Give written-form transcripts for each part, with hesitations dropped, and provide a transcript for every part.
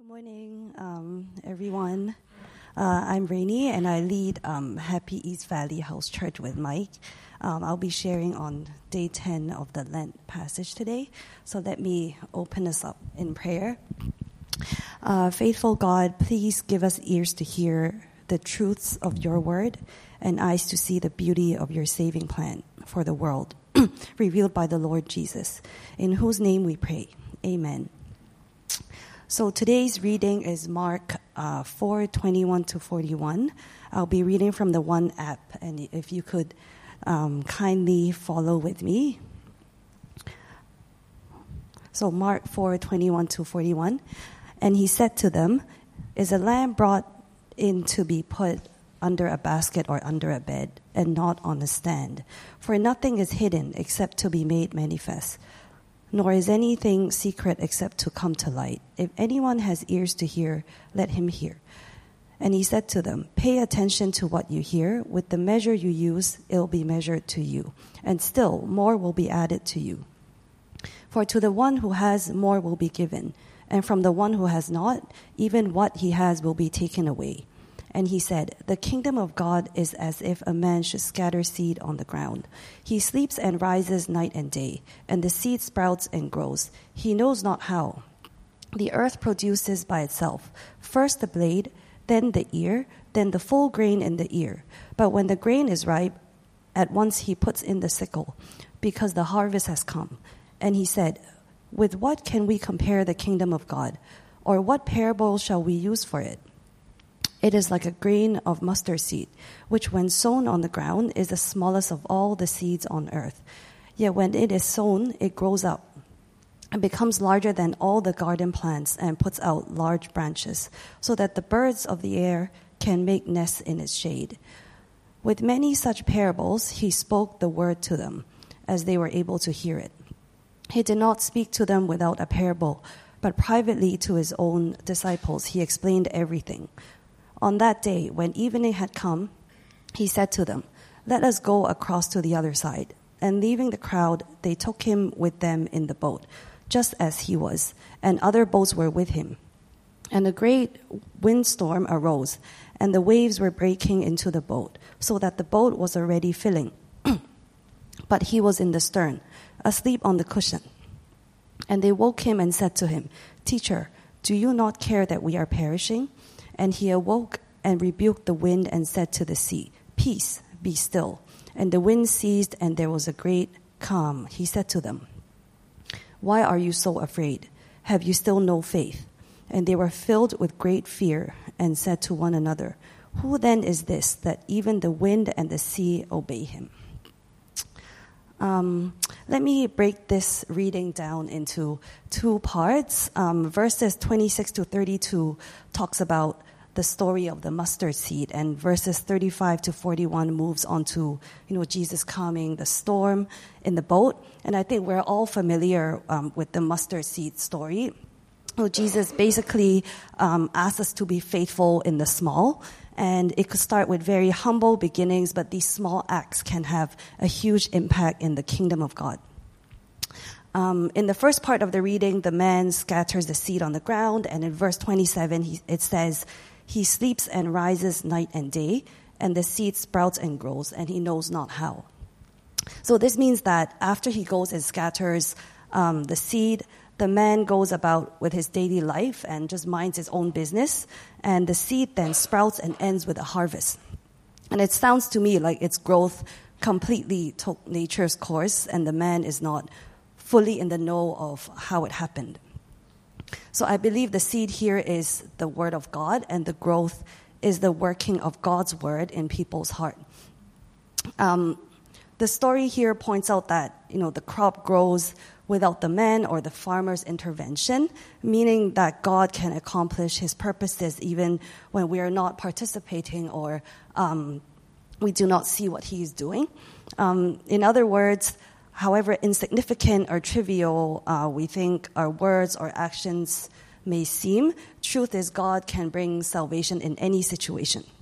Morning, everyone. I'm Rainey, and I lead Happy East Valley House Church with Mike. I'll be sharing on day 10 of the Lent passage today. So let me open us up in prayer. Faithful God, please give us ears to hear the truths of your word and eyes to see the beauty of your saving plan for the world, revealed by the Lord Jesus, in whose name we pray. Amen. So today's reading is Mark 4:21 to 41. I'll be reading from the One app, and if you could kindly follow with me. So Mark 4:21 to 41. And he said to them, "Is a lamb brought in to be put under a basket or under a bed, and not on a stand? For nothing is hidden except to be made manifest, nor is anything secret except to come to light. If anyone has ears to hear, let him hear." And he said to them, "Pay attention to what you hear. With the measure you use, it will be measured to you, and still more will be added to you. For to the one who has, more will be given, and from the one who has not, even what he has will be taken away." And he said, "The kingdom of God is as if a man should scatter seed on the ground. He sleeps and rises night and day, and the seed sprouts and grows. He knows not how. The earth produces by itself, first the blade, then the ear, then the full grain in the ear. But when the grain is ripe, at once he puts in the sickle, because the harvest has come." And he said, "With what can we compare the kingdom of God? Or what parable shall we use for it? It is like a grain of mustard seed, which when sown on the ground is the smallest of all the seeds on earth. Yet when it is sown, it grows up and becomes larger than all the garden plants and puts out large branches, so that the birds of the air can make nests in its shade." With many such parables, he spoke the word to them, as they were able to hear it. He did not speak to them without a parable, but privately to his own disciples he explained everything. On that day, when evening had come, he said to them, "Let us go across to the other side." And leaving the crowd, they took him with them in the boat, just as he was, and other boats were with him. And a great windstorm arose, and the waves were breaking into the boat, so that the boat was already filling. But he was in the stern, asleep on the cushion. And they woke him and said to him, "Teacher, do you not care that we are perishing?" And he awoke and rebuked the wind and said to the sea, "Peace, be still." And the wind ceased, and there was a great calm. He said to them, "Why are you so afraid? Have you still no faith?" And they were filled with great fear and said to one another, "Who then is this, that even the wind and the sea obey him?" Let me break this reading down into two parts. Verses 26 to 32 talks about the story of the mustard seed, and verses 35 to 41 moves on to, Jesus calming the storm in the boat. And I think we're all familiar with the mustard seed story. So Jesus basically asks us to be faithful in the small. And it could start with very humble beginnings, but these small acts can have a huge impact in the kingdom of God. In the first part of the reading, the man scatters the seed on the ground, and in verse 27, it says, "He sleeps and rises night and day, and the seed sprouts and grows, and he knows not how." So this means that after he goes and scatters the seed, the man goes about with his daily life and just minds his own business, and the seed then sprouts and ends with a harvest. And it sounds to me like its growth completely took nature's course, and the man is not fully in the know of how it happened. So I believe the seed here is the word of God, and the growth is the working of God's word in people's heart. The story here points out that, the crop grows without the man or the farmer's intervention, meaning that God can accomplish his purposes even when we are not participating or we do not see what he is doing. In other words, however insignificant or trivial we think our words or actions may seem, truth is God can bring salvation in any situation.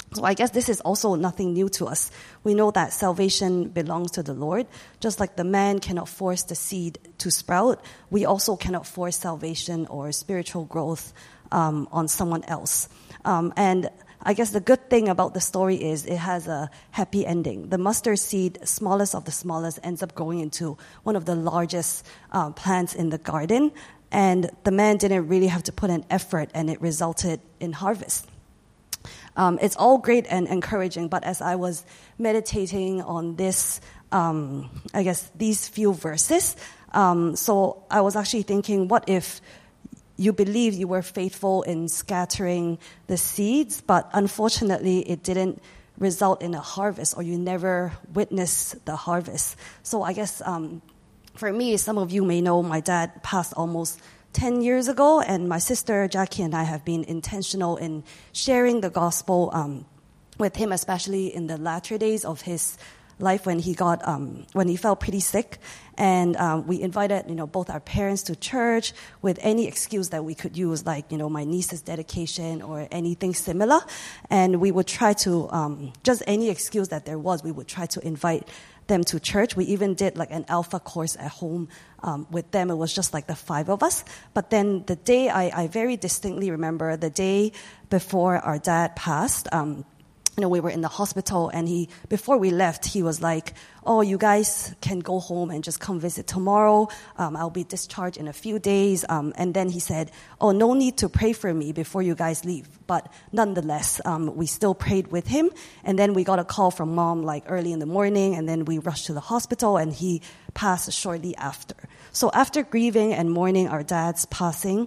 So I guess this is also nothing new to us. We know that salvation belongs to the Lord. Just like the man cannot force the seed to sprout, we also cannot force salvation or spiritual growth on someone else. And I guess the good thing about the story is it has a happy ending. The mustard seed, smallest of the smallest, ends up growing into one of the largest plants in the garden. And the man didn't really have to put an effort, and it resulted in harvest. It's all great and encouraging, but as I was meditating on this, I guess these few verses, so I was actually thinking, what if you believe you were faithful in scattering the seeds, but unfortunately it didn't result in a harvest, or you never witnessed the harvest? So I guess for me, some of you may know my dad passed almost 10 years ago, and my sister Jackie and I have been intentional in sharing the gospel with him, especially in the latter days of his life when he felt pretty sick. And we invited, both our parents to church with any excuse that we could use, like, my niece's dedication or anything similar. And we would try to, just any excuse that there was, we would try to invite them to church. We even did like an alpha course at home with them. It was just like the 5 of us. But then the day, I very distinctly remember the day before our dad passed, we were in the hospital, and before we left, he was like, "Oh, you guys can go home and just come visit tomorrow. I'll be discharged in a few days." And then he said, "Oh, no need to pray for me before you guys leave." But nonetheless, we still prayed with him. And then we got a call from mom like early in the morning, and then we rushed to the hospital, and he passed shortly after. So after grieving and mourning our dad's passing,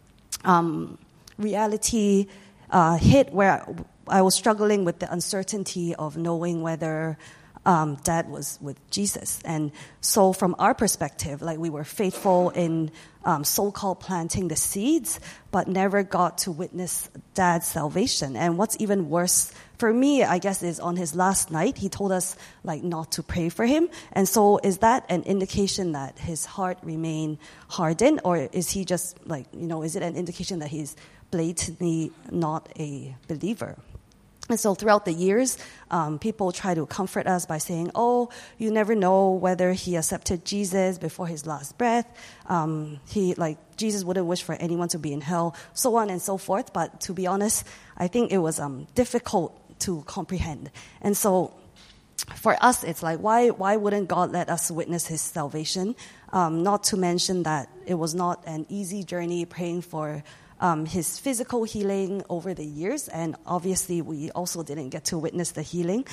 reality hit where I was struggling with the uncertainty of knowing whether Dad was with Jesus. And so from our perspective, like, we were faithful in so-called planting the seeds, but never got to witness Dad's salvation. And what's even worse for me, I guess, is on his last night, he told us like not to pray for him. And so is that an indication that his heart remained hardened, or is he just like, is it an indication that he's blatantly not a believer? And so throughout the years, people try to comfort us by saying, "Oh, you never know whether he accepted Jesus before his last breath. Jesus wouldn't wish for anyone to be in hell," so on and so forth. But to be honest, I think it was difficult to comprehend. And so for us, it's like, why wouldn't God let us witness his salvation? Not to mention that it was not an easy journey praying for his physical healing over the years, and obviously we also didn't get to witness the healing.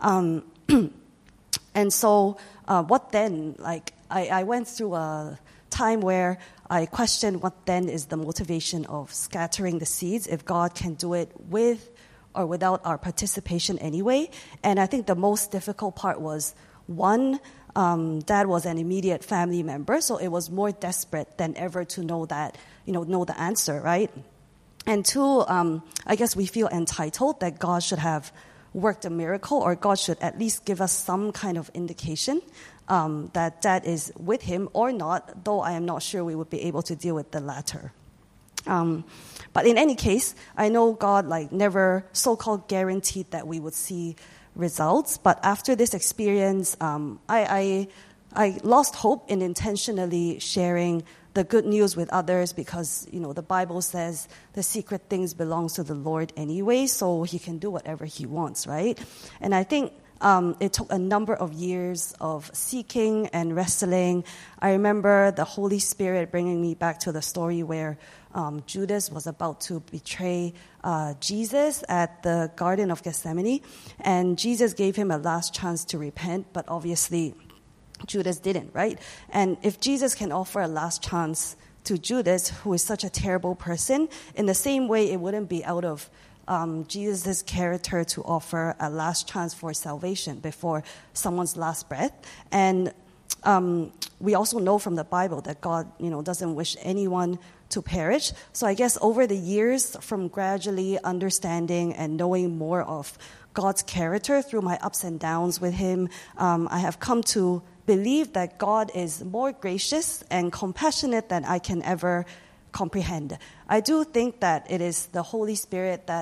And so what then? Like, I went through a time where I questioned what then is the motivation of scattering the seeds, if God can do it with or without our participation anyway. And I think the most difficult part was, one, Dad was an immediate family member, so it was more desperate than ever to know that, know the answer, right? And two, I guess we feel entitled that God should have worked a miracle, or God should at least give us some kind of indication that Dad is with him or not, though I am not sure we would be able to deal with the latter. But in any case, I know God never so-called guaranteed that we would see results. But after this experience, I lost hope in intentionally sharing the good news with others, because the Bible says the secret things belongs to the Lord anyway, so he can do whatever he wants, right? And I think it took a number of years of seeking and wrestling. I remember the Holy Spirit bringing me back to the story where Judas was about to betray Jesus at the Garden of Gethsemane, and Jesus gave him a last chance to repent, but obviously Judas didn't, right? And if Jesus can offer a last chance to Judas, who is such a terrible person, in the same way it wouldn't be out of Jesus' character to offer a last chance for salvation before someone's last breath. And we also know from the Bible that God, doesn't wish anyone to perish. So I guess over the years, from gradually understanding and knowing more of God's character through my ups and downs with him, I have come to believe that God is more gracious and compassionate than I can ever comprehend. I do think that it is the Holy Spirit that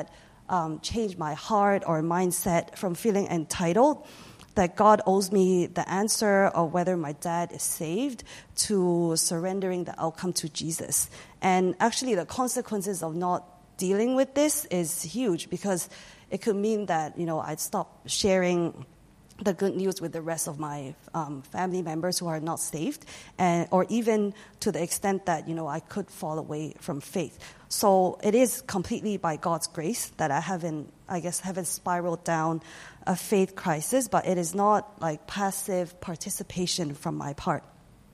change my heart or mindset from feeling entitled that God owes me the answer of whether my dad is saved to surrendering the outcome to Jesus. And actually the consequences of not dealing with this is huge, because it could mean that, I'd stop sharing the good news with the rest of my family members who are not saved, or even to the extent that, I could fall away from faith. So it is completely by God's grace that I haven't spiraled down a faith crisis, but it is not like passive participation from my part.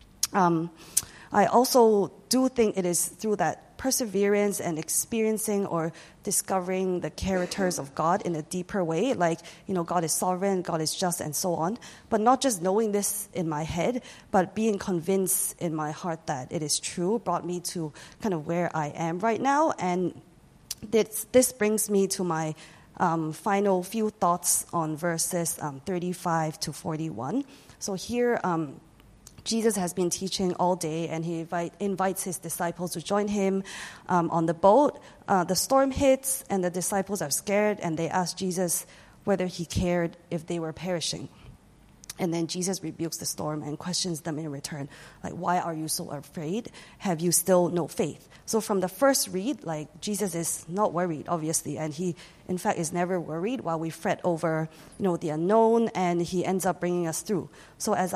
I also do think it is through that perseverance and experiencing or discovering the characters of God in a deeper way, like, God is sovereign, God is just, and so on. But not just knowing this in my head, but being convinced in my heart that it is true brought me to kind of where I am right now. And this brings me to my final few thoughts on verses 35 to 41. So here, Jesus has been teaching all day, and he invites his disciples to join him on the boat. The storm hits, and the disciples are scared, and they ask Jesus whether he cared if they were perishing. And then Jesus rebukes the storm and questions them in return. Like, why are you so afraid? Have you still no faith? So from the first read, Jesus is not worried, obviously. And he, in fact, is never worried while we fret over, the unknown. And he ends up bringing us through. So as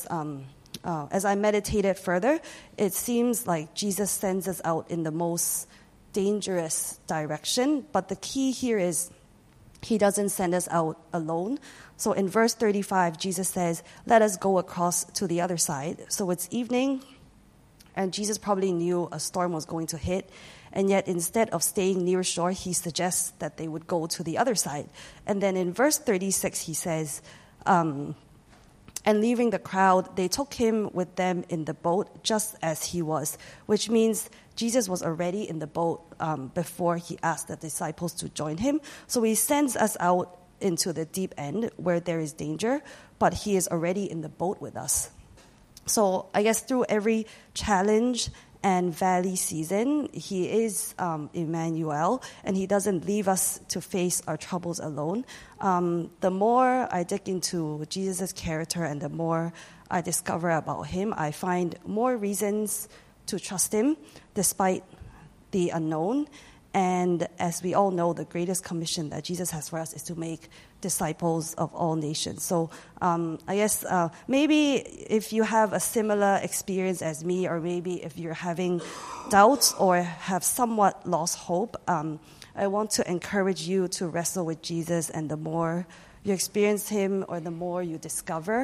I meditated further, it seems like Jesus sends us out in the most dangerous direction. But the key here is he doesn't send us out alone. So in verse 35, Jesus says, let us go across to the other side. So it's evening, and Jesus probably knew a storm was going to hit. And yet instead of staying near shore, he suggests that they would go to the other side. And then in verse 36, he says, and leaving the crowd, they took him with them in the boat just as he was, which means Jesus was already in the boat before he asked the disciples to join him. So he sends us out into the deep end where there is danger, but he is already in the boat with us. So I guess through every challenge and valley season, he is Emmanuel, and he doesn't leave us to face our troubles alone. The more I dig into Jesus' character and the more I discover about him, I find more reasons to trust him despite the unknown. And as we all know, the greatest commission that Jesus has for us is to make disciples of all nations. So I guess maybe if you have a similar experience as me, or maybe if you're having doubts or have somewhat lost hope, I want to encourage you to wrestle with Jesus. And the more you experience him, or the more you discover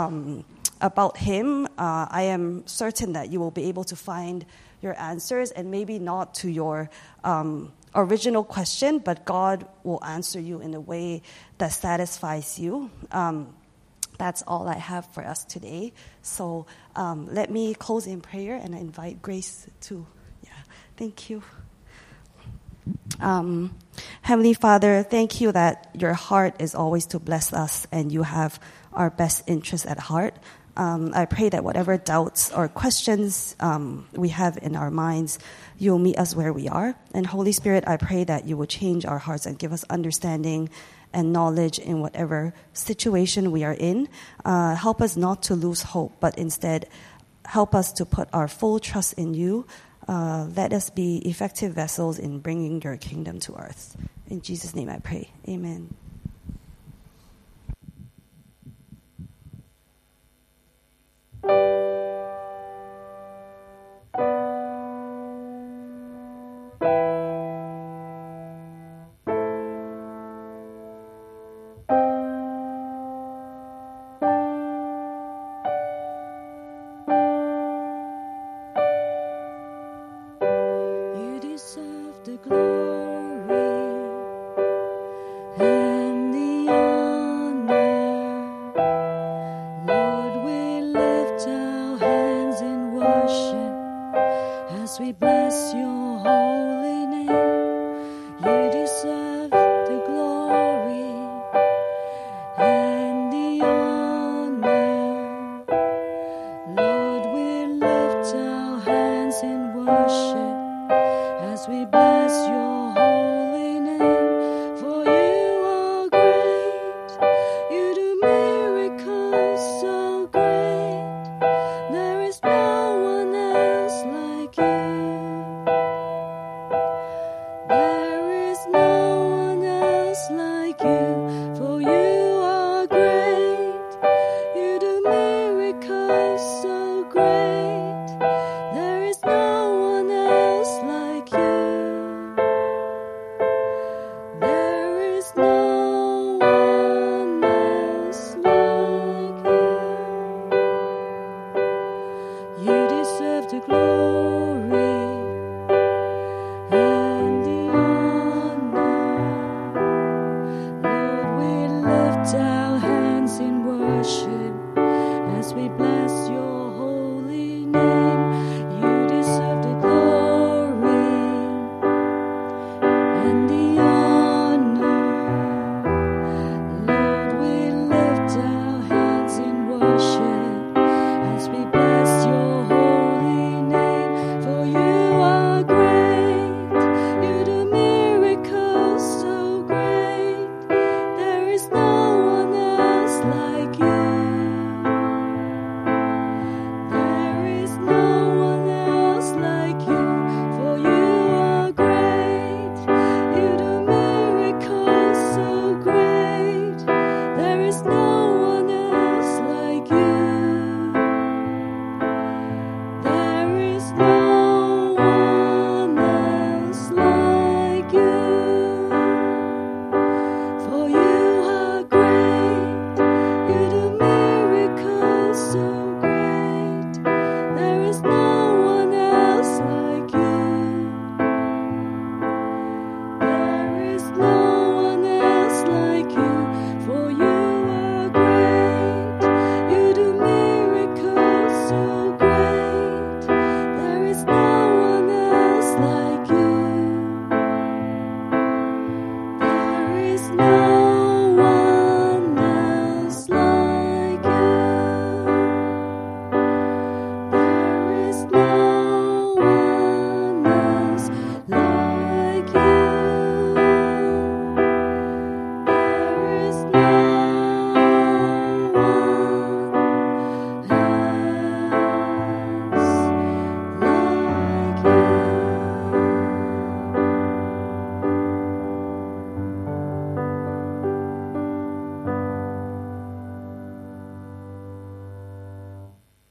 about him, I am certain that you will be able to find your answers, and maybe not to your original question, but God will answer you in a way that satisfies you. That's all I have for us today. So let me close in prayer, and I invite Grace to, thank you. Heavenly Father, thank you that your heart is always to bless us, and you have our best interests at heart. I pray that whatever doubts or questions we have in our minds, you'll meet us where we are. And Holy Spirit, I pray that you will change our hearts and give us understanding and knowledge in whatever situation we are in. Help us not to lose hope, but instead help us to put our full trust in you. Let us be effective vessels in bringing your kingdom to earth. In Jesus' name I pray. Amen. As we bless your